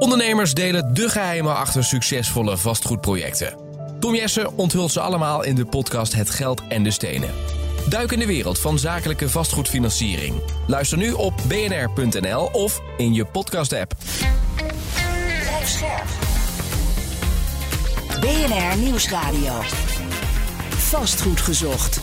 Ondernemers delen de geheimen achter succesvolle vastgoedprojecten. Tom Jessen onthult ze allemaal in de podcast Het Geld en de Stenen. Duik in de wereld van zakelijke vastgoedfinanciering. Luister nu op bnr.nl of in je podcast-app. Blijf scherp. BNR Nieuwsradio. Vastgoed gezocht.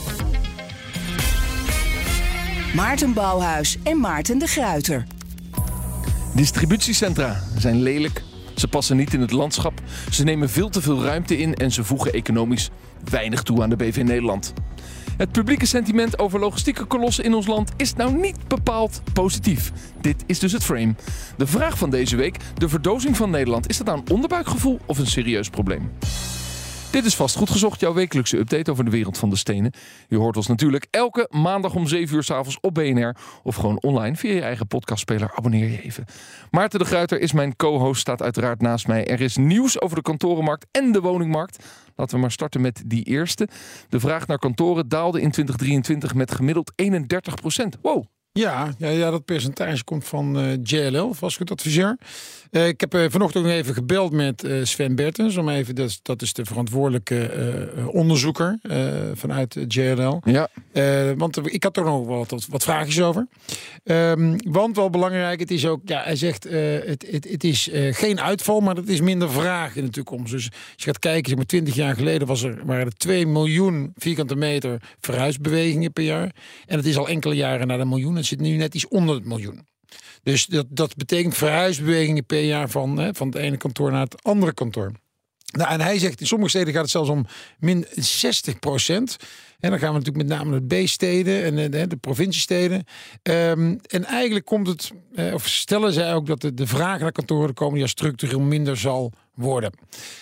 Maarten Bouwhuis en Maarten de Gruyter. Distributiecentra zijn lelijk, ze passen niet in het landschap, ze nemen veel te veel ruimte in en ze voegen economisch weinig toe aan de BV Nederland. Het publieke sentiment over logistieke kolossen in ons land is nou niet bepaald positief. Dit is dus het frame. De vraag van deze week, de verdozing van Nederland, is dat nou een onderbuikgevoel of een serieus probleem? Dit is Vastgoed Gezocht, jouw wekelijkse update over de wereld van de stenen. Je hoort ons natuurlijk elke maandag om 7 uur 's avonds op BNR of gewoon online via je eigen podcastspeler. Abonneer je even. Maarten de Gruyter is mijn co-host, staat uiteraard naast mij. Er is nieuws over de kantorenmarkt en de woningmarkt. Laten we maar starten met die eerste. De vraag naar kantoren daalde in 2023 met gemiddeld 31%. Wow. Ja, dat percentage komt van JLL, vastgoedadviseur. Ik heb vanochtend nog even gebeld met Sven Bertens. Dat is de verantwoordelijke onderzoeker vanuit JLL. Ja. Want ik had er nog wat vraagjes over. Want wel belangrijk, het is ook, hij zegt, het is geen uitval, maar het is minder vraag in de toekomst. Dus als je gaat kijken, zeg maar 20 jaar geleden waren er 2 miljoen vierkante meter verhuisbewegingen per jaar. En het is al enkele jaren naar de miljoen. Het zit nu net iets onder het miljoen. Dus dat betekent verhuisbewegingen per jaar van het ene kantoor naar het andere kantoor. Nou, en hij zegt, in sommige steden gaat het zelfs om min 60%. En dan gaan we natuurlijk met name de B-steden en de provinciesteden. En eigenlijk komt het, of stellen zij ook dat de vraag naar kantoren de komende jaar structureel minder zal worden.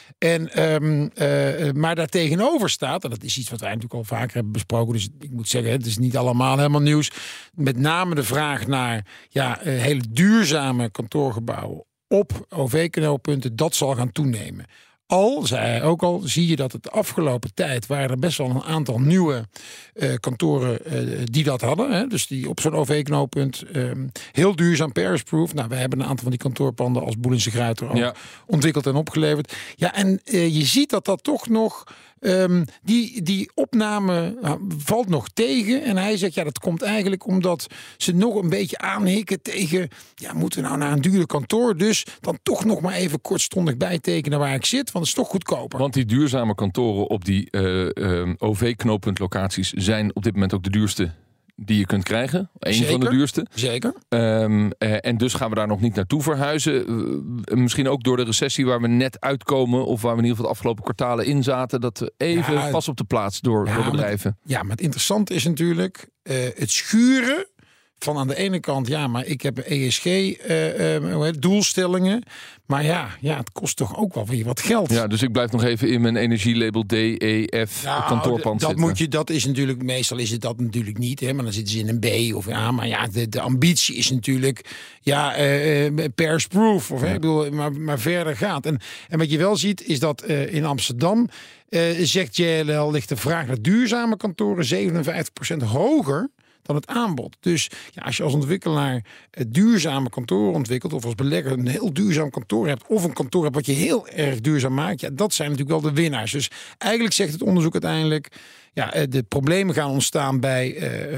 Maar daartegenover staat, en dat is iets wat wij natuurlijk al vaker hebben besproken, dus ik moet zeggen, het is niet allemaal helemaal nieuws. Met name de vraag naar hele duurzame kantoorgebouwen op OV-knooppunten, dat zal gaan toenemen. Zei hij ook al, zie je dat het de afgelopen tijd waren er best wel een aantal nieuwe kantoren die dat hadden. Hè? Dus die op zo'n OV-knooppunt heel duurzaam, Paris-proof. Nou, we hebben een aantal van die kantoorpanden als Boelens de Gruyter ook ontwikkeld en opgeleverd. Ja, en je ziet dat toch nog die opname valt nog tegen. En hij zegt, dat komt eigenlijk omdat ze nog een beetje aanhikken tegen, moeten we nou naar een duur kantoor? Dus dan toch nog maar even kortstondig bijtekenen waar ik zit, want het is toch goedkoper. Want die duurzame kantoren op die OV-knooppuntlocaties zijn op dit moment ook de duurste die je kunt krijgen. Eén van de duurste. Zeker. En dus gaan we daar nog niet naartoe verhuizen. Misschien ook door de recessie waar we net uitkomen, of waar we in ieder geval de afgelopen kwartalen in zaten, dat we even pas op de plaats door bedrijven. Maar het interessante is natuurlijk het schuren van aan de ene kant, maar ik heb ESG-doelstellingen. Maar het kost toch ook wel weer wat geld. Ja, dus ik blijf nog even in mijn energielabel D, E, F kantoorpand zitten. Dat is natuurlijk, meestal is het dat natuurlijk niet. Hè, maar dan zitten ze in een B of maar de ambitie is natuurlijk Paris-proof. Of ik bedoel, maar verder gaat. En wat je wel ziet is dat in Amsterdam zegt JLL, ligt de vraag naar duurzame kantoren 57% hoger dan het aanbod. Dus als je als ontwikkelaar duurzame kantoren ontwikkelt, of als belegger een heel duurzaam kantoor hebt, of een kantoor hebt wat je heel erg duurzaam maakt, dat zijn natuurlijk wel de winnaars. Dus eigenlijk zegt het onderzoek uiteindelijk, de problemen gaan ontstaan bij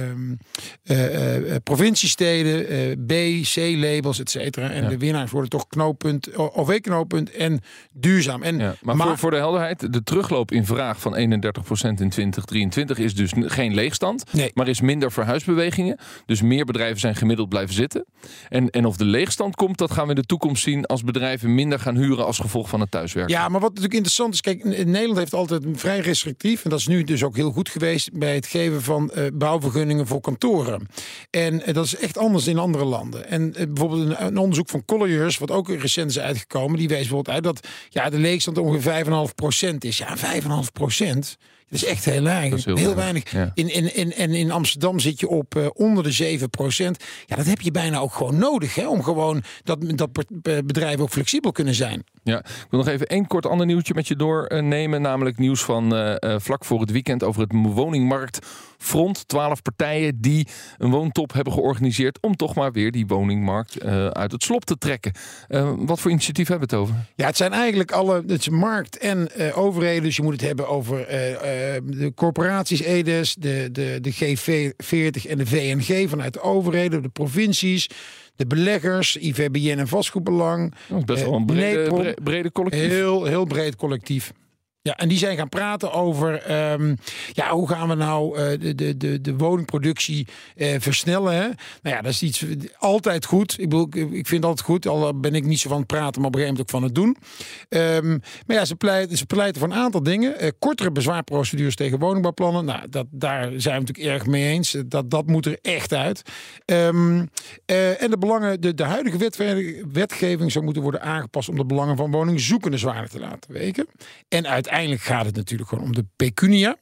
provinciesteden, B, C-labels, et cetera. En de winnaars worden toch OV-knooppunt en duurzaam. Maar voor de helderheid, de terugloop in vraag van 31% in 2023 is dus geen leegstand, maar is minder verhuisbewegingen. Dus meer bedrijven zijn gemiddeld blijven zitten. En of de leegstand komt, dat gaan we in de toekomst zien als bedrijven minder gaan huren als gevolg van het thuiswerken. Ja, maar wat natuurlijk interessant is, kijk, Nederland heeft altijd vrij restrictief, en dat is nu dus ook heel goed geweest bij het geven van bouwvergunningen voor kantoren. En dat is echt anders in andere landen. En bijvoorbeeld een onderzoek van Colliers, wat ook recent is uitgekomen, die wees bijvoorbeeld uit dat de leegstand ongeveer 5,5% is. Ja, 5,5%. Dat is echt heel weinig. Heel weinig. Ja. In Amsterdam zit je op onder de 7%. Ja, dat heb je bijna ook gewoon nodig. Hè, om gewoon dat bedrijven ook flexibel kunnen zijn. Ja, ik wil nog even één kort ander nieuwtje met je doornemen. Namelijk nieuws van vlak voor het weekend over het woningmarktfront. 12 partijen die een woontop hebben georganiseerd om toch maar weer die woningmarkt uit het slop te trekken. Wat voor initiatief hebben we het over? Ja, het zijn eigenlijk het is markt en overheden. Dus je moet het hebben over de corporaties, EDES, de G40 en de VNG vanuit de overheden, de provincies, de beleggers, IVBN en vastgoedbelang. Best wel een brede collectief. Heel breed collectief. Ja, en die zijn gaan praten over hoe gaan we nou de woningproductie versnellen. Hè? Nou ja, dat is iets altijd goed. Ik vind het altijd goed, al ben ik niet zo van het praten, maar op een gegeven moment ook van het doen. Maar ja, ze pleiten voor een aantal dingen. Kortere bezwaarprocedures tegen woningbouwplannen. Nou, daar zijn we natuurlijk erg mee eens. Dat moet er echt uit. En de belangen, de huidige wetgeving zou moeten worden aangepast om de belangen van woningzoekenden zwaarder te laten wegen. En uiteindelijk gaat het natuurlijk gewoon om de pecunia.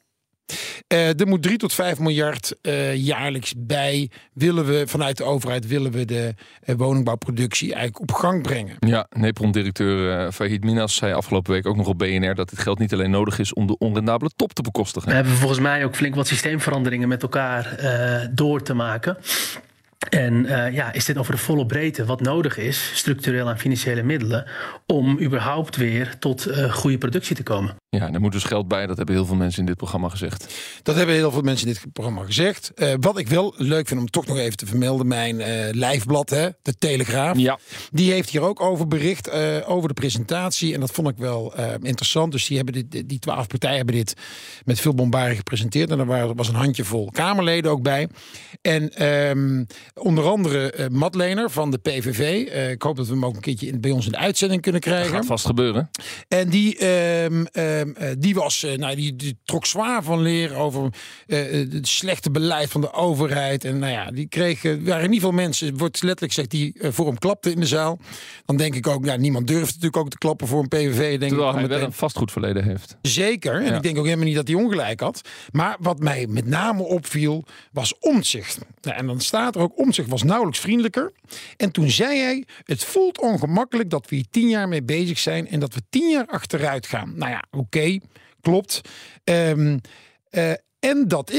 Er moet 3 tot 5 miljard jaarlijks bij. Vanuit de overheid willen we de woningbouwproductie eigenlijk op gang brengen. Ja, NEPRON-directeur Fahid Minas zei afgelopen week ook nog op BNR dat dit geld niet alleen nodig is om de onrendabele top te bekostigen. We hebben volgens mij ook flink wat systeemveranderingen met elkaar door te maken. En is dit over de volle breedte wat nodig is, structureel en financiële middelen, om überhaupt weer tot goede productie te komen. Ja, er moet dus geld bij. Dat hebben heel veel mensen in dit programma gezegd. Dat hebben heel veel mensen in dit programma gezegd. Wat ik wel leuk vind om toch nog even te vermelden, mijn lijfblad, de Telegraaf. Ja. Die heeft hier ook over bericht, over de presentatie. En dat vond ik wel interessant. Dus die 12 partijen hebben dit met veel bombardie gepresenteerd. En er was een handjevol Kamerleden ook bij. En onder andere Madlener van de PVV. Ik hoop dat we hem ook een keertje bij ons in de uitzending kunnen krijgen. Dat gaat vast gebeuren. En die trok zwaar van leer over het slechte beleid van de overheid. En waren in ieder geval mensen, wordt letterlijk gezegd, die voor hem klapten in de zaal. Dan denk ik ook, niemand durft natuurlijk ook te klappen voor een PVV. Terwijl hij wel een vastgoedverleden heeft. Zeker. En ik denk ook helemaal niet dat hij ongelijk had. Maar wat mij met name opviel, was Omtzigt. En dan staat er ook, Omtzigt was nauwelijks vriendelijker. En toen zei hij, het voelt ongemakkelijk dat we hier 10 jaar mee bezig zijn en dat we 10 jaar achteruit gaan. Nou ja, oké, klopt. En dat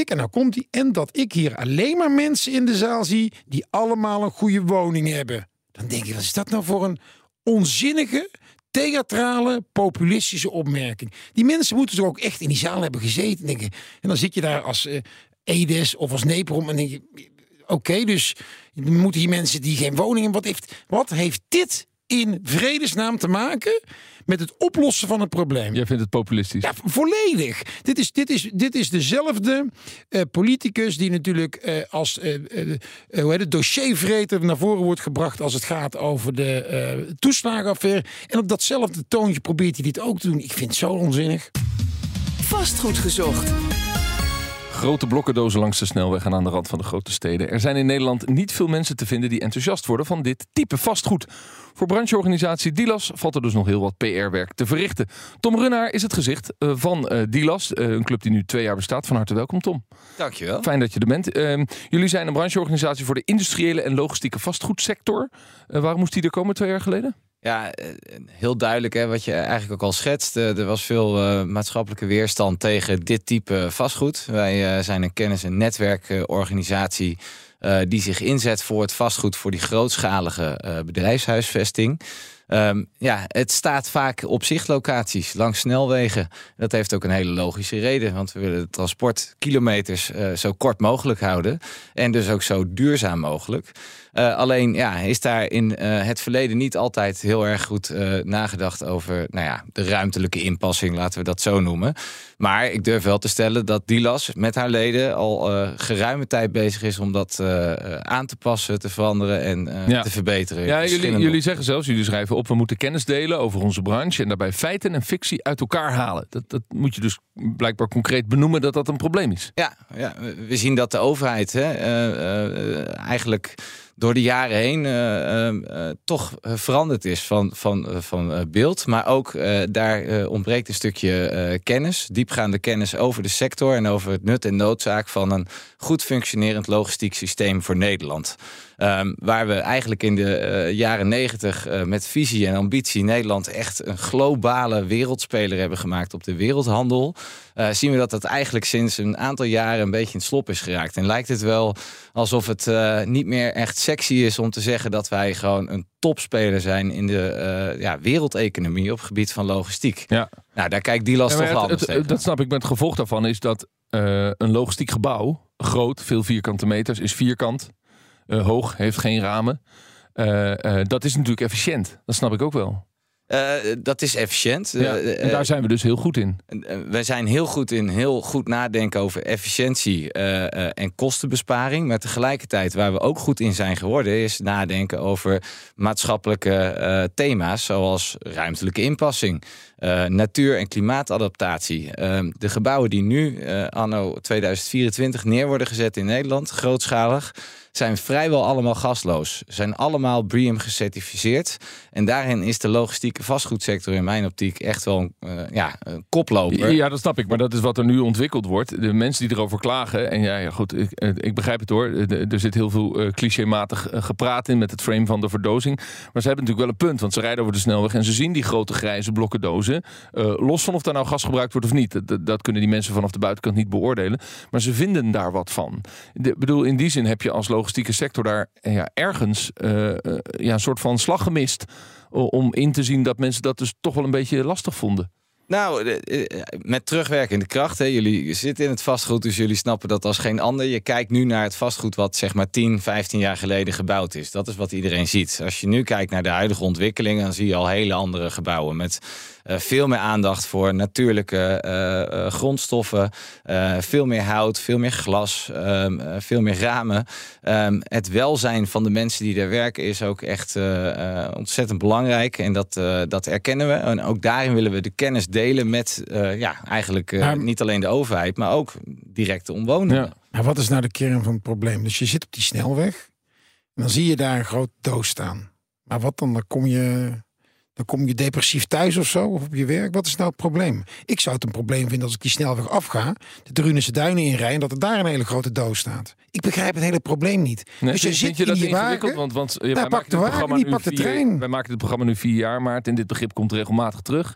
ik hier alleen maar mensen in de zaal zie die allemaal een goede woning hebben. Dan denk je, wat is dat nou voor een onzinnige, theatrale, populistische opmerking? Die mensen moeten toch ook echt in die zaal hebben gezeten, denk ik. En dan zit je daar als EDES of als NEPRON en denk je, oké, dus moeten hier mensen die geen woning hebben. Wat heeft dit in vredesnaam te maken met het oplossen van het probleem? Jij vindt het populistisch? Ja, volledig. Dit is dezelfde politicus die natuurlijk als dossiervreter naar voren wordt gebracht als het gaat over de toeslagenaffaire. En op datzelfde toontje probeert hij dit ook te doen. Ik vind het zo onzinnig. Vastgoed gezocht. Grote blokkendozen langs de snelweg en aan de rand van de grote steden. Er zijn in Nederland niet veel mensen te vinden die enthousiast worden van dit type vastgoed. Voor brancheorganisatie DILAS valt er dus nog heel wat PR-werk te verrichten. Tom Runnaar is het gezicht van DILAS, een club die nu 2 jaar bestaat. Van harte welkom, Tom. Dankjewel. Fijn dat je er bent. Jullie zijn een brancheorganisatie voor de industriële en logistieke vastgoedsector. Waarom moest die er komen 2 jaar geleden? Ja, heel duidelijk wat je eigenlijk ook al schetst. Er was veel maatschappelijke weerstand tegen dit type vastgoed. Wij zijn een kennis- en netwerkorganisatie die zich inzet voor het vastgoed voor die grootschalige bedrijfshuisvesting. Het staat vaak op zichtlocaties langs snelwegen. Dat heeft ook een hele logische reden. Want we willen de transportkilometers zo kort mogelijk houden. En dus ook zo duurzaam mogelijk. Alleen is daar in het verleden niet altijd heel erg goed nagedacht over de ruimtelijke inpassing, laten we dat zo noemen. Maar ik durf wel te stellen dat DILAS met haar leden al geruime tijd bezig is om dat aan te passen, te veranderen en te verbeteren. Ja, jullie zeggen zelfs, jullie schrijven op, we moeten kennis delen over onze branche en daarbij feiten en fictie uit elkaar halen. Dat moet je dus blijkbaar concreet benoemen dat een probleem is. Ja, we zien dat de overheid eigenlijk door de jaren heen toch veranderd is van beeld. Maar ook daar ontbreekt een stukje kennis, diepgaande kennis over de sector en over het nut en noodzaak van een goed functionerend logistiek systeem voor Nederland. Waar we eigenlijk in de jaren 90 met visie en ambitie Nederland echt een globale wereldspeler hebben gemaakt op de wereldhandel. Zien we dat eigenlijk sinds een aantal jaren een beetje in het slop is geraakt. En lijkt het wel alsof het niet meer echt sexy is om te zeggen dat wij gewoon een topspeler zijn in de wereldeconomie op het gebied van logistiek. Ja. Nou, daar kijkt DILAS toch wel anders tegen. Dat snap ik, maar het gevolg daarvan is dat een logistiek gebouw, groot, veel vierkante meters, is vierkant. Hoog, heeft geen ramen. Dat is natuurlijk efficiënt. Dat snap ik ook wel. Dat is efficiënt. En daar zijn we dus heel goed in. Wij zijn heel goed in heel goed nadenken over efficiëntie en kostenbesparing. Maar tegelijkertijd waar we ook goed in zijn geworden is nadenken over maatschappelijke thema's zoals ruimtelijke inpassing, natuur- en klimaatadaptatie. De gebouwen die nu anno 2024 neer worden gezet in Nederland, grootschalig, zijn vrijwel allemaal gasloos. Zijn allemaal BREEAM gecertificeerd. En daarin is de logistieke vastgoedsector in mijn optiek echt wel een koploper. Ja, dat snap ik. Maar dat is wat er nu ontwikkeld wordt. De mensen die erover klagen. En goed, ik begrijp het hoor. Er zit heel veel clichématig gepraat in met het frame van de verdozing. Maar ze hebben natuurlijk wel een punt. Want ze rijden over de snelweg en ze zien die grote grijze blokken dozen. Los van of daar nou gas gebruikt wordt of niet. Dat kunnen die mensen vanaf de buitenkant niet beoordelen. Maar ze vinden daar wat van. In die zin heb je als logistieke sector daar ergens een soort van slag gemist om in te zien dat mensen dat dus toch wel een beetje lastig vonden. Nou, met terugwerkende kracht. Hè. Jullie zitten in het vastgoed, dus jullie snappen dat als geen ander. Je kijkt nu naar het vastgoed wat zeg maar 10, 15 jaar geleden gebouwd is. Dat is wat iedereen ziet. Als je nu kijkt naar de huidige ontwikkelingen, dan zie je al hele andere gebouwen met veel meer aandacht voor natuurlijke grondstoffen, veel meer hout, veel meer glas, veel meer ramen. Het welzijn van de mensen die daar werken is ook echt ontzettend belangrijk. En dat erkennen we. En ook daarin willen we de kennis delen met niet alleen de overheid, maar ook directe omwonenden. Ja. Maar wat is nou de kern van het probleem? Dus je zit op die snelweg en dan zie je daar een grote doos staan. Maar wat dan? Dan kom je depressief thuis of zo, of op je werk. Wat is nou het probleem? Ik zou het een probleem vinden als ik die snelweg afga, de Drunense Duinen inrij en dat er daar een hele grote doos staat. Ik begrijp het hele probleem niet. Nee, dus je zit je in dat die wagen, want pak de wagen, niet pak de trein. Wij maken het programma nu 4 jaar, maar en dit begrip komt regelmatig terug.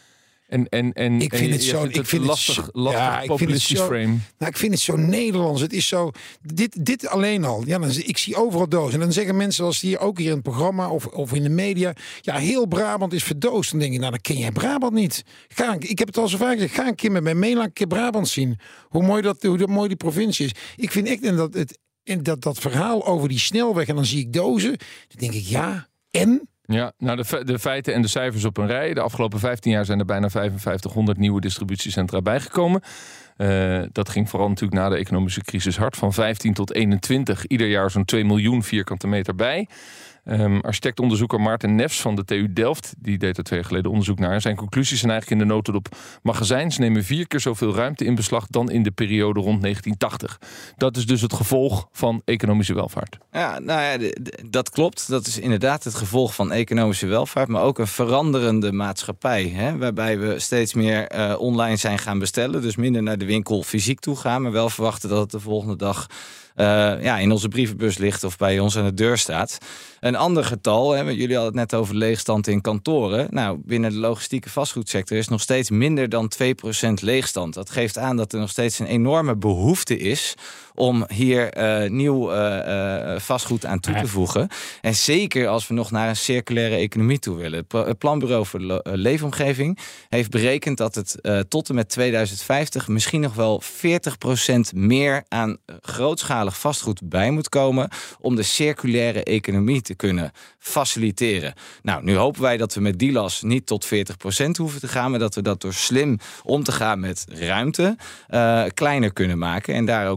Ik vind het zo lastig populistisch frame. Nou, ik vind het zo Nederlands. Het is zo dit alleen al. Ja, ik zie overal dozen. En dan zeggen mensen als hier ook hier in het programma of in de media, ja, heel Brabant is verdoosd. Dan denk ik, nou, dan ken jij Brabant niet. Ik heb het al zo vaak gezegd. Ga een keer met mij mee, laat een keer Brabant zien. Hoe mooi die provincie is. Ik vind echt dat verhaal over die snelweg en dan zie ik dozen. Dan denk ik, ja, en? Ja, nou de feiten en de cijfers op een rij. De afgelopen 15 jaar zijn er bijna 5500 nieuwe distributiecentra bijgekomen. Dat ging vooral natuurlijk na de economische crisis hard. Van 15 tot 21, ieder jaar zo'n 2 miljoen vierkante meter bij. Architectonderzoeker Maarten Nefs van de TU Delft, die deed er 2 jaar geleden onderzoek naar. Zijn conclusies zijn eigenlijk in de notendop: magazijns nemen 4 keer zoveel ruimte in beslag dan in de periode rond 1980. Dat is dus het gevolg van economische welvaart. Ja, nou ja, dat klopt. Dat is inderdaad het gevolg van economische welvaart, maar ook een veranderende maatschappij. Hè, waarbij we steeds meer online zijn gaan bestellen. Dus minder naar de winkel fysiek toe gaan, maar wel verwachten dat het de volgende dag in onze brievenbus ligt of bij ons aan de deur staat. Een ander getal, jullie hadden het net over leegstand in kantoren. Nou, binnen de logistieke vastgoedsector is nog steeds minder dan 2% leegstand. Dat geeft aan dat er nog steeds een enorme behoefte is om hier nieuw vastgoed aan toe te voegen. En zeker als we nog naar een circulaire economie toe willen. Het Planbureau voor de Leefomgeving heeft berekend dat het tot en met 2050 misschien nog wel 40% meer aan grootschalig vastgoed bij moet komen om de circulaire economie te kunnen faciliteren. Nou, nu hopen wij dat we met DILAS niet tot 40% hoeven te gaan, maar dat we dat door slim om te gaan met ruimte kleiner kunnen maken en daar ook goede dingen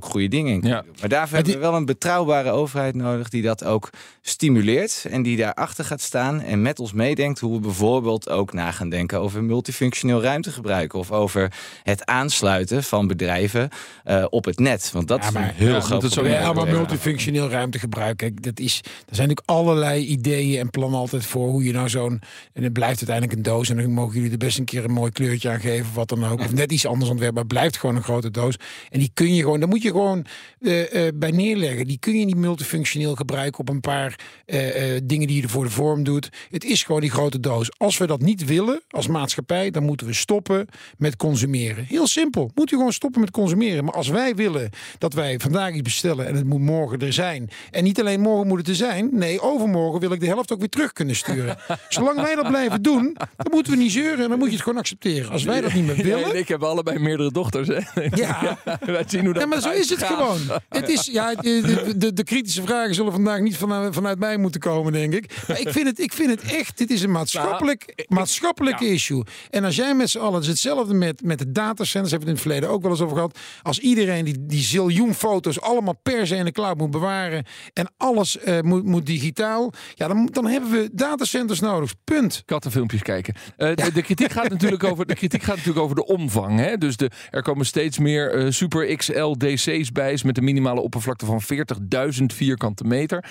in kunnen doen. Maar daarvoor hebben we wel een betrouwbare overheid nodig die dat ook stimuleert en die daarachter gaat staan en met ons meedenkt hoe we bijvoorbeeld ook na gaan denken over multifunctioneel ruimtegebruik of over het aansluiten van bedrijven op het net. Want dat is een heel groot probleem. Maar multifunctioneel ruimtegebruik, kijk, er zijn natuurlijk allerlei ideeën en plannen altijd voor hoe je nou zo'n, en het blijft uiteindelijk een doos en dan mogen jullie er best een keer een mooi kleurtje aan geven of wat dan ook. Of net iets anders ontwerpen, maar het blijft gewoon een grote doos. En die kun je gewoon, daar moet je gewoon bij neerleggen. Die kun je niet multifunctioneel gebruiken op een paar dingen die je er voor de vorm doet. Het is gewoon die grote doos. Als we dat niet willen als maatschappij, dan moeten we stoppen met consumeren. Heel simpel. Moet je gewoon stoppen met consumeren. Maar als wij willen dat wij vandaag iets bestellen en het moet morgen er zijn. En niet alleen morgen moet het er zijn. Nee, overmorgen wil ik de helft ook weer terug kunnen sturen. Zolang wij dat blijven doen, dan moeten we niet zeuren en dan moet je het gewoon accepteren. Als wij dat niet meer willen. Ja, ik heb allebei meerdere dochters. Hè? Ja. Wij zien hoe dat maar zo is het gewoon. Het is, de kritische vragen zullen vandaag niet vanuit mij moeten komen, denk ik. Maar ik vind het echt, dit is een maatschappelijk issue. En als jij met z'n allen, het is hetzelfde met de datacenters, hebben we het in het verleden ook wel eens over gehad. Als iedereen die ziljoen foto's allemaal per se in de cloud moet bewaren en alles moet digitaal, ja, dan hebben we datacenters nodig. Punt. Kattenfilmpjes kijken. De kritiek gaat natuurlijk over de omvang. Hè? Dus er komen steeds meer super XL DC's bij met een minimale oppervlakte van 40.000 vierkante meter.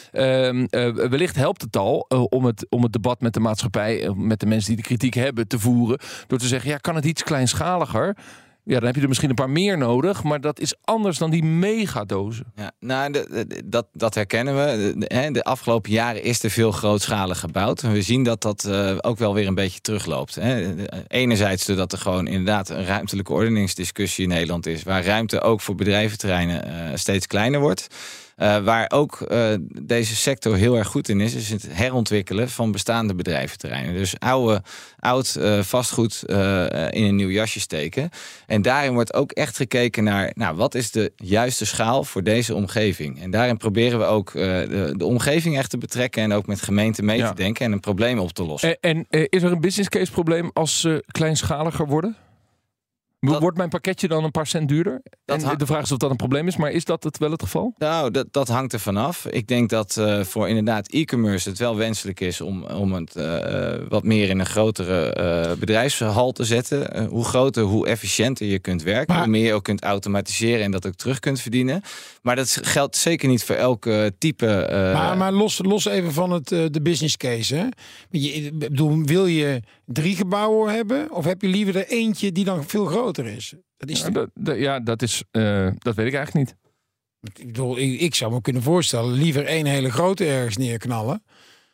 Wellicht helpt het al om het debat met de maatschappij, met de mensen die de kritiek hebben, te voeren. Door te zeggen, ja, kan het iets kleinschaliger? Ja, dan heb je er misschien een paar meer nodig, maar dat is anders dan die megadozen. Ja, nou, dat herkennen we. De afgelopen jaren is er veel grootschalig gebouwd. En we zien dat ook wel weer een beetje terugloopt. Enerzijds doordat er gewoon inderdaad een ruimtelijke ordeningsdiscussie in Nederland is, waar ruimte ook voor bedrijventerreinen steeds kleiner wordt. Waar ook deze sector heel erg goed in is het herontwikkelen van bestaande bedrijventerreinen. Dus oud vastgoed in een nieuw jasje steken. En daarin wordt ook echt gekeken naar, wat is de juiste schaal voor deze omgeving. En daarin proberen we ook de omgeving echt te betrekken en ook met gemeenten mee te denken en een probleem op te lossen. En is er een business case probleem als ze kleinschaliger worden? Wordt mijn pakketje dan een paar cent duurder? De vraag is of dat een probleem is, maar is dat wel het geval? Nou, dat hangt er vanaf. Ik denk dat voor inderdaad e-commerce het wel wenselijk is om het wat meer in een grotere bedrijfshal te zetten. Hoe groter, hoe efficiënter je kunt werken. Hoe meer je ook kunt automatiseren en dat ook terug kunt verdienen. Maar dat geldt zeker niet voor elke type. Maar los even van de business case. Hè? Wil je 3 gebouwen hebben? Of heb je liever er eentje die dan veel groter is? Dat weet ik eigenlijk niet. Ik bedoel, ik zou me kunnen voorstellen, liever 1 hele grote ergens neerknallen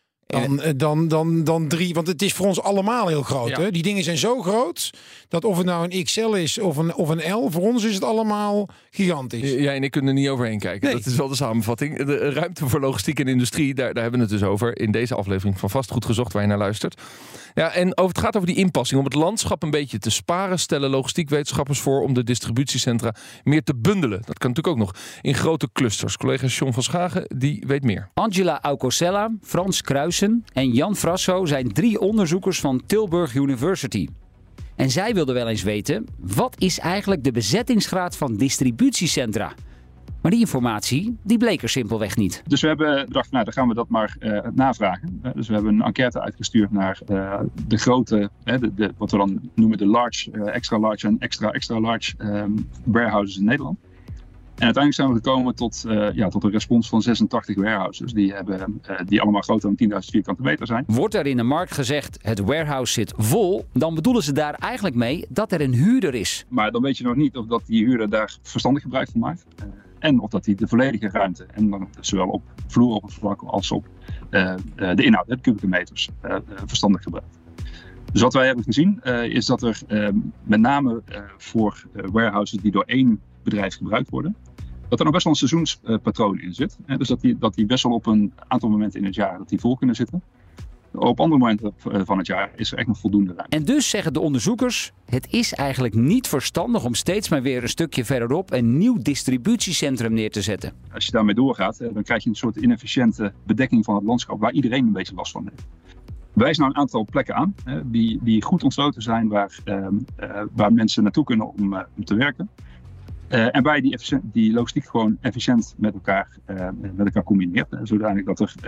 dan 3. Want het is voor ons allemaal heel groot. Ja. Hè? Die dingen zijn zo groot dat of het nou een XL is of een L, voor ons is het allemaal gigantisch. Ja, en ik kan er niet overheen kijken. Nee. Dat is wel de samenvatting. De ruimte voor logistiek en industrie, daar hebben we het dus over in deze aflevering van Vastgoed Gezocht, waar je naar luistert. Ja, en het gaat over die inpassing. Om het landschap een beetje te sparen, stellen logistiekwetenschappers voor om de distributiecentra meer te bundelen. Dat kan natuurlijk ook nog in grote clusters. Collega John van Schagen, die weet meer. Angela Aucosella, Frans Kruijsen en Jan Frasso zijn 3 onderzoekers van Tilburg University. En zij wilden wel eens weten, wat is eigenlijk de bezettingsgraad van distributiecentra? Maar die informatie, die bleek er simpelweg niet. Dus we hebben gedacht, dan gaan we dat maar navragen. Dus we hebben een enquête uitgestuurd naar de grote, wat we dan noemen de large, extra large en extra large warehouses in Nederland. En uiteindelijk zijn we gekomen tot een respons van 86 warehouses. Die allemaal groter dan 10.000 vierkante meter zijn. Wordt er in de markt gezegd, het warehouse zit vol, dan bedoelen ze daar eigenlijk mee dat er een huurder is. Maar dan weet je nog niet of dat die huurder daar verstandig gebruik van maakt. En of dat hij de volledige ruimte, en dan zowel op vloeroppervlak als op de inhoud, de kubieke meters, verstandig gebruikt. Dus wat wij hebben gezien is dat er met name voor warehouses die door 1 bedrijf gebruikt worden, dat er nog best wel een seizoenspatroon in zit. Dus dat die best wel op een aantal momenten in het jaar dat die vol kunnen zitten. Op andere momenten van het jaar is er echt nog voldoende ruimte. En dus zeggen de onderzoekers, het is eigenlijk niet verstandig om steeds maar weer een stukje verderop een nieuw distributiecentrum neer te zetten. Als je daarmee doorgaat, dan krijg je een soort inefficiënte bedekking van het landschap waar iedereen een beetje last van heeft. Wijs nou een aantal plekken aan die goed ontsloten zijn waar mensen naartoe kunnen om te werken. En waar je die logistiek gewoon efficiënt met elkaar combineert. Zodanig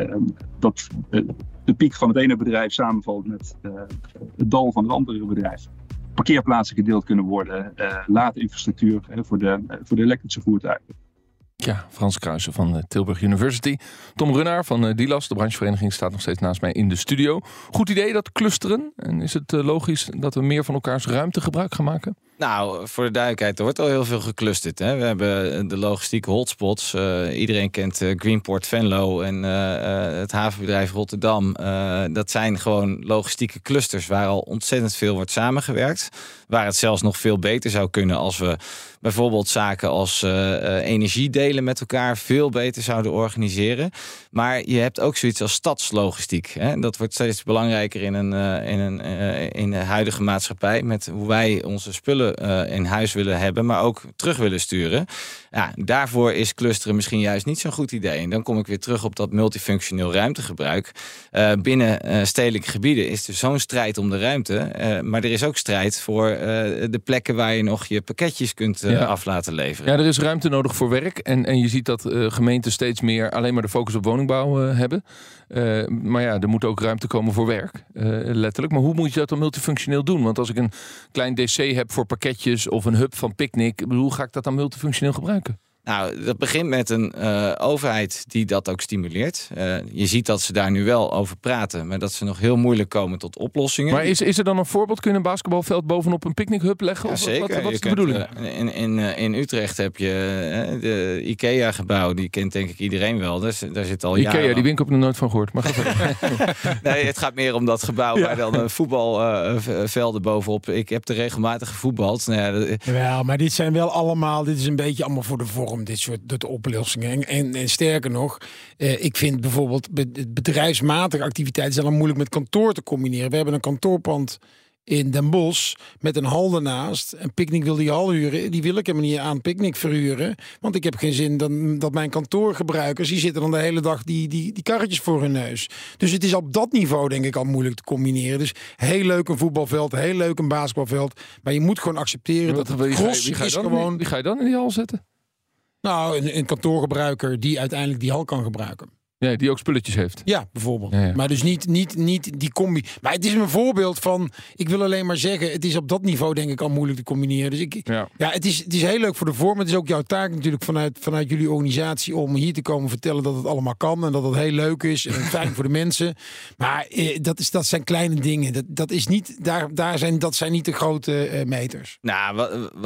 dat de piek van het ene bedrijf samenvalt met het dal van het andere bedrijf. Parkeerplaatsen gedeeld kunnen worden. Laadinfrastructuur voor de elektrische voertuigen. Ja, Frans Kruijsen van Tilburg University. Tom Runnaar van DILAS, de branchevereniging, staat nog steeds naast mij in de studio. Goed idee, dat clusteren. En is het logisch dat we meer van elkaars ruimte gebruik gaan maken? Nou, voor de duidelijkheid, er wordt al heel veel geclusterd. Hè? We hebben de logistieke hotspots. Iedereen kent Greenport Venlo en het havenbedrijf Rotterdam. Dat zijn gewoon logistieke clusters waar al ontzettend veel wordt samengewerkt. Waar het zelfs nog veel beter zou kunnen als we bijvoorbeeld zaken als energie delen met elkaar veel beter zouden organiseren. Maar je hebt ook zoiets als stadslogistiek. Hè? Dat wordt steeds belangrijker in de huidige maatschappij met hoe wij onze spullen in huis willen hebben, maar ook terug willen sturen. Ja, daarvoor is clusteren misschien juist niet zo'n goed idee. En dan kom ik weer terug op dat multifunctioneel ruimtegebruik. Binnen stedelijke gebieden is er zo'n strijd om de ruimte. Maar er is ook strijd voor de plekken waar je nog je pakketjes kunt af laten leveren. Ja, er is ruimte nodig voor werk. En je ziet dat gemeenten steeds meer alleen maar de focus op woningbouw hebben. Maar ja, er moet ook ruimte komen voor werk. Letterlijk. Maar hoe moet je dat dan multifunctioneel doen? Want als ik een klein DC heb voor pakketjes of een hub van picknick, hoe ga ik dat dan multifunctioneel gebruiken? Nou, dat begint met een overheid die dat ook stimuleert. Je ziet dat ze daar nu wel over praten, maar dat ze nog heel moeilijk komen tot oplossingen. Maar is er dan een voorbeeld? Kun je een basketbalveld bovenop een picknickhub leggen? Ja, of zeker. Wat is de bedoeling? In Utrecht heb je de IKEA-gebouw, die kent denk ik iedereen wel. Daar zit al IKEA, jaren. Die winkel heb ik nog nooit van gehoord. Maar Nee, het gaat meer om dat gebouw waar dan voetbalvelden bovenop. Ik heb er regelmatig gevoetbald. Jawel, maar dit is een beetje allemaal voor de vorm. Dit soort oplossingen. En sterker nog, ik vind bijvoorbeeld bedrijfsmatige activiteiten zijn al moeilijk met kantoor te combineren. We hebben een kantoorpand in Den Bosch met een hal ernaast. Een picknick wil die hal huren. Die wil ik helemaal niet aan picknick verhuren. Want ik heb geen zin dat mijn kantoorgebruikers, die zitten dan de hele dag die karretjes voor hun neus. Dus het is op dat niveau denk ik al moeilijk te combineren. Dus heel leuk een voetbalveld, heel leuk een basketbalveld. Maar je moet gewoon accepteren dat het gros is gewoon... Wie ga je dan in die hal zetten? Nou, een kantoorgebruiker die uiteindelijk die hal kan gebruiken. Ja, die ook spulletjes heeft. Ja, bijvoorbeeld. Ja. Maar dus niet die combi. Maar het is een voorbeeld van... Ik wil alleen maar zeggen, het is op dat niveau denk ik al moeilijk te combineren. Dus het is heel leuk voor de vorm. Het is ook jouw taak natuurlijk vanuit jullie organisatie om hier te komen vertellen dat het allemaal kan. En dat het heel leuk is en fijn voor de mensen. Maar dat zijn kleine dingen. Dat is niet, dat zijn niet de grote meters. Nou,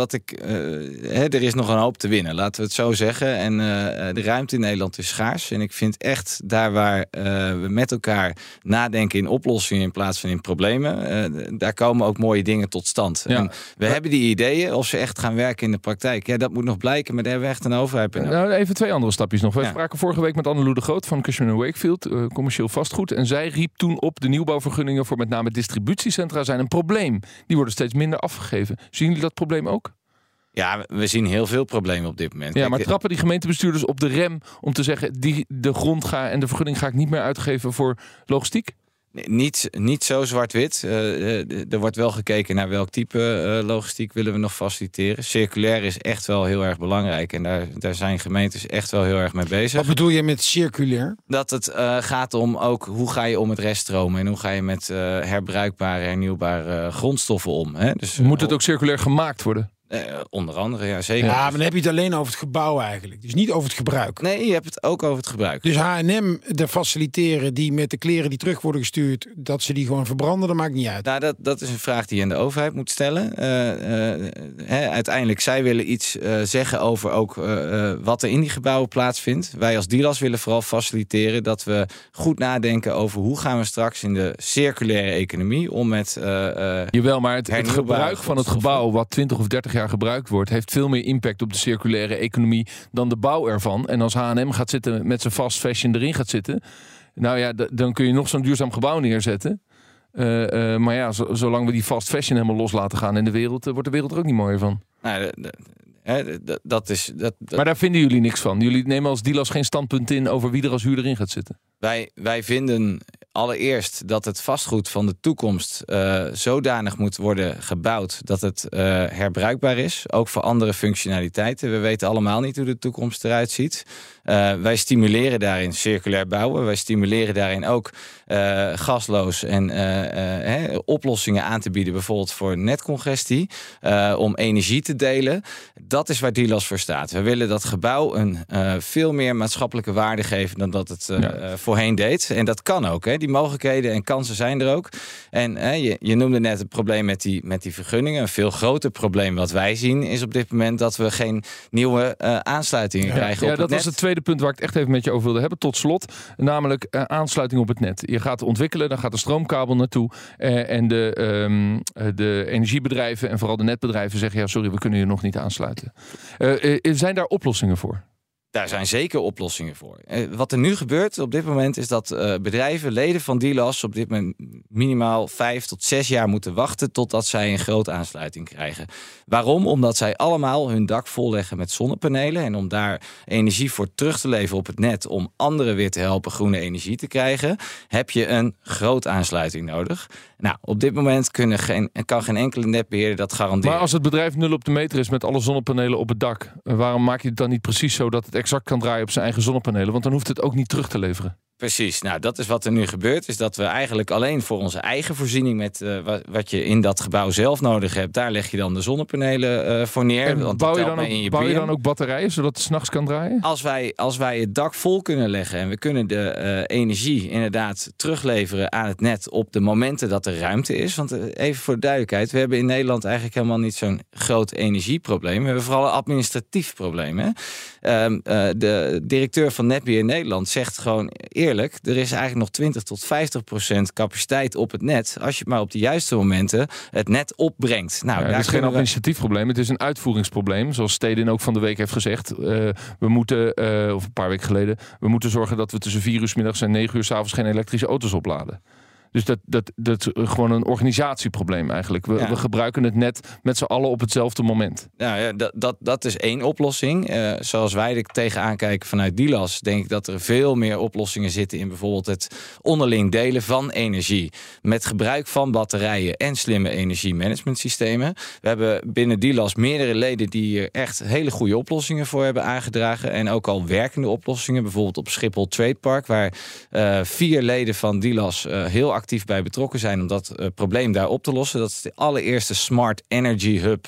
er is nog een hoop te winnen. Laten we het zo zeggen. En de ruimte in Nederland is schaars. En ik vind echt daar waar we met elkaar nadenken in oplossingen in plaats van in problemen. Daar komen ook mooie dingen tot stand. Ja. En we hebben die ideeën, of ze echt gaan werken in de praktijk. Ja, dat moet nog blijken, maar daar hebben we echt een overheid bij nodig. Nou, even 2 andere stapjes nog. We spraken vorige week met Anneloe de Groot van Cushman & Wakefield, commercieel vastgoed. En zij riep toen op: de nieuwbouwvergunningen voor met name distributiecentra zijn een probleem. Die worden steeds minder afgegeven. Zien jullie dat probleem ook? Ja, we zien heel veel problemen op dit moment. Ja, maar trappen die gemeentebestuurders op de rem om te zeggen, de grond en de vergunning ga ik niet meer uitgeven voor logistiek? Nee, niet zo zwart-wit. Er wordt wel gekeken naar welk type logistiek willen we nog faciliteren. Circulair is echt wel heel erg belangrijk. En daar zijn gemeentes echt wel heel erg mee bezig. Wat bedoel je met circulair? Dat het gaat om ook hoe ga je om met reststromen. En hoe ga je met herbruikbare, hernieuwbare grondstoffen om. Hè? Dus, moet het ook circulair gemaakt worden? Onder andere, ja zeker. Ja, maar dan heb je het alleen over het gebouw eigenlijk. Dus niet over het gebruik. Nee, je hebt het ook over het gebruik. Dus H&M er faciliteren die met de kleren die terug worden gestuurd, dat ze die gewoon verbranden, dat maakt niet uit. Nou, dat is een vraag die je aan de overheid moet stellen. Uiteindelijk, zij willen iets zeggen over ook wat er in die gebouwen plaatsvindt. Wij als DILAS willen vooral faciliteren dat we goed nadenken over hoe gaan we straks in de circulaire economie om met Jawel, maar het gebruik van het gebouw wat 20 of 30 jaar gebruikt wordt, heeft veel meer impact op de circulaire economie dan de bouw ervan. En als H&M gaat zitten met zijn fast fashion erin gaat zitten, nou ja, dan kun je nog zo'n duurzaam gebouw neerzetten. Maar ja, zolang we die fast fashion helemaal los laten gaan in de wereld, wordt de wereld er ook niet mooier van. Nou, Maar daar vinden jullie niks van. Jullie nemen als DILAS geen standpunt in over wie er als huurder in gaat zitten. Wij vinden allereerst dat het vastgoed van de toekomst zodanig moet worden gebouwd dat het herbruikbaar is. Ook voor andere functionaliteiten. We weten allemaal niet hoe de toekomst eruit ziet. Wij stimuleren daarin circulair bouwen. Wij stimuleren daarin ook gasloos en oplossingen aan te bieden. Bijvoorbeeld voor netcongestie. Om energie te delen. Dat is waar DLAS voor staat. We willen dat gebouw een veel meer maatschappelijke waarde geven dan dat het voorheen deed. En dat kan ook. Hè. Die mogelijkheden en kansen zijn er ook. En je noemde net het probleem met die vergunningen. Een veel groter probleem wat wij zien is op dit moment dat we geen nieuwe aansluitingen krijgen op het net. Dat was het tweede punt waar ik het echt even met je over wilde hebben. Tot slot, namelijk aansluiting op het net. Je gaat ontwikkelen, dan gaat de stroomkabel naartoe. En de energiebedrijven en vooral de netbedrijven zeggen, ja sorry, we kunnen je nog niet aansluiten. Zijn daar oplossingen voor? Daar zijn zeker oplossingen voor. Wat er nu gebeurt op dit moment is dat bedrijven, leden van DLAS op dit moment minimaal 5 tot 6 jaar moeten wachten totdat zij een grote aansluiting krijgen. Waarom? Omdat zij allemaal hun dak volleggen met zonnepanelen en om daar energie voor terug te leveren op het net om anderen weer te helpen groene energie te krijgen, heb je een grote aansluiting nodig. Nou, op dit moment kan geen enkele netbeheerder dat garanderen. Maar als het bedrijf 0 op de meter is met alle zonnepanelen op het dak, waarom maak je het dan niet precies zo dat het exact kan draaien op zijn eigen zonnepanelen? Want dan hoeft het ook niet terug te leveren. Precies, nou dat is wat er nu gebeurt. Is dat we eigenlijk alleen voor onze eigen voorziening met wat je in dat gebouw zelf nodig hebt, daar leg je dan de zonnepanelen voor neer. En want bouw je dan ook batterijen zodat het 's nachts kan draaien? Als wij het dak vol kunnen leggen en we kunnen de energie inderdaad terugleveren aan het net op de momenten dat er ruimte is. Want even voor de duidelijkheid, we hebben in Nederland eigenlijk helemaal niet zo'n groot energieprobleem. We hebben vooral een administratief probleem. Hè? De directeur van Netbeheer Nederland zegt gewoon eerlijk, er is eigenlijk nog 20 tot 50% capaciteit op het net, als je maar op de juiste momenten het net opbrengt. Nou, het is geen administratief-probleem, het is een uitvoeringsprobleem. Zoals Stedin ook van de week heeft gezegd. We moeten, of een paar weken geleden, we moeten zorgen dat we tussen 4 uur 's middags en 9 uur 's avonds geen elektrische auto's opladen. Dus dat is gewoon een organisatieprobleem eigenlijk. We gebruiken het net met z'n allen op hetzelfde moment. Nou ja, dat is één oplossing. Zoals wij er tegenaan kijken vanuit DLAS, denk ik dat er veel meer oplossingen zitten in bijvoorbeeld het onderling delen van energie. Met gebruik van batterijen en slimme energiemanagementsystemen. We hebben binnen DLAS meerdere leden die hier echt hele goede oplossingen voor hebben aangedragen. En ook al werkende oplossingen. Bijvoorbeeld op Schiphol Trade Park, waar 4 leden van DLAS heel actief bij betrokken zijn om dat probleem daar op te lossen. Dat is de allereerste Smart Energy Hub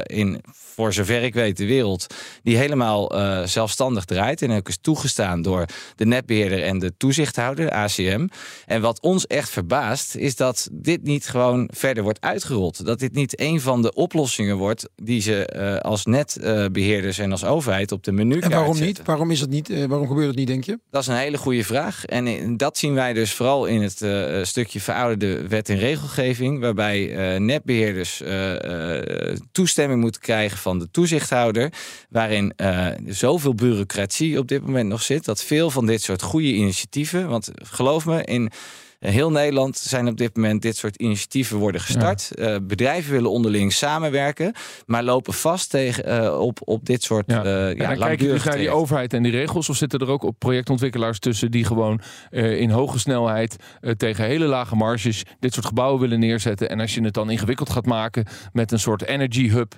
voor zover ik weet de wereld, die helemaal zelfstandig draait en ook is toegestaan door de netbeheerder en de toezichthouder, ACM. En wat ons echt verbaast, is dat dit niet gewoon verder wordt uitgerold. Dat dit niet een van de oplossingen wordt die ze als netbeheerders en als overheid op de menukaart zetten. En waarom zetten. niet? Waarom is het niet? Waarom gebeurt het niet, denk je? Dat is een hele goede vraag. En dat zien wij dus vooral in het stukje verouderde wet en regelgeving, waarbij netbeheerders toestemming moeten krijgen van de toezichthouder, waarin zoveel bureaucratie op dit moment nog zit, dat veel van dit soort goede initiatieven, want geloof me, in heel Nederland zijn op dit moment dit soort initiatieven worden gestart. Ja. Bedrijven willen onderling samenwerken, maar lopen vast tegen op dit soort en dan kijk je dus naar die overheid en die regels, of zitten er ook op projectontwikkelaars tussen die gewoon in hoge snelheid tegen hele lage marges dit soort gebouwen willen neerzetten. En als je het dan ingewikkeld gaat maken met een soort energy hub,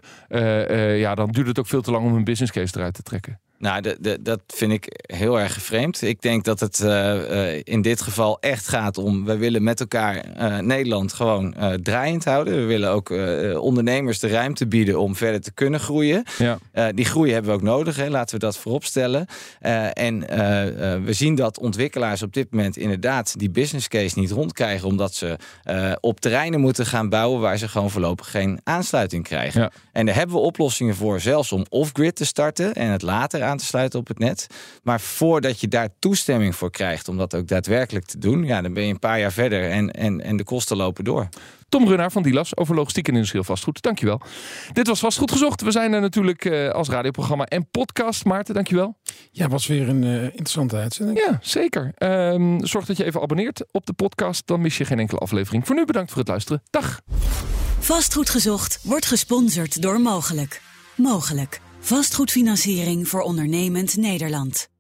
dan duurt het ook veel te lang om een business case eruit te trekken. Nou, dat vind ik heel erg vreemd. Ik denk dat het in dit geval echt gaat om, we willen met elkaar Nederland gewoon draaiend houden. We willen ook ondernemers de ruimte bieden om verder te kunnen groeien. Ja. Die groei hebben we ook nodig, hè. Laten we dat voorop stellen. We zien dat ontwikkelaars op dit moment inderdaad die business case niet rondkrijgen, omdat ze op terreinen moeten gaan bouwen waar ze gewoon voorlopig geen aansluiting krijgen. Ja. En daar hebben we oplossingen voor, zelfs om off-grid te starten en het later aan te sluiten op het net. Maar voordat je daar toestemming voor krijgt om dat ook daadwerkelijk te doen, dan ben je een paar jaar verder en de kosten lopen door. Tom Runnaar van DLAS over logistiek en industrieel vastgoed. Dankjewel. Dit was Vastgoed Gezocht. We zijn er natuurlijk als radioprogramma en podcast. Maarten, dankjewel. Ja, was weer een interessante uitzending. Ja, zeker. Zorg dat je even abonneert op de podcast. Dan mis je geen enkele aflevering. Voor nu bedankt voor het luisteren. Dag. Vastgoed Gezocht wordt gesponsord door Mogelijk. Mogelijk. Vastgoedfinanciering voor ondernemend Nederland.